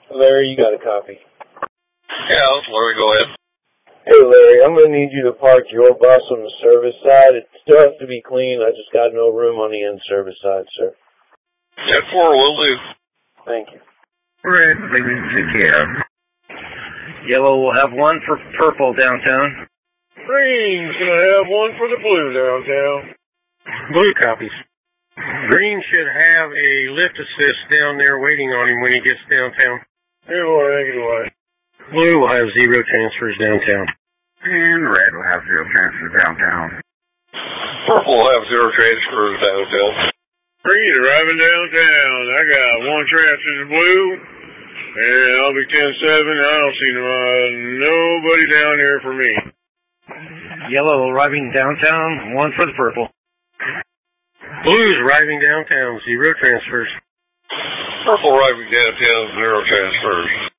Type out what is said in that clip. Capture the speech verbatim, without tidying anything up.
Larry, you got a copy. Yeah, Larry, go ahead. Hey, Larry, I'm going to need you to park your bus on the service side. It still has to be clean. I just got no room on the end service side, sir. ten four will do. Thank you. Red, maybe take care. Yellow will have one for purple downtown. Green's going to have one for the blue downtown. Blue copies. Green should have a lift assist down there waiting on him when he gets downtown. Here, boy, take it away. Blue will have zero transfers downtown. And red will have zero transfers downtown. Purple will have zero transfers downtown. Green arriving downtown. I got one transfer to blue, and I'll be ten seven. I don't see no, uh, nobody down here for me. Yellow arriving downtown, one for the purple. Blue's arriving downtown, zero transfers. Purple arriving downtown, zero transfers.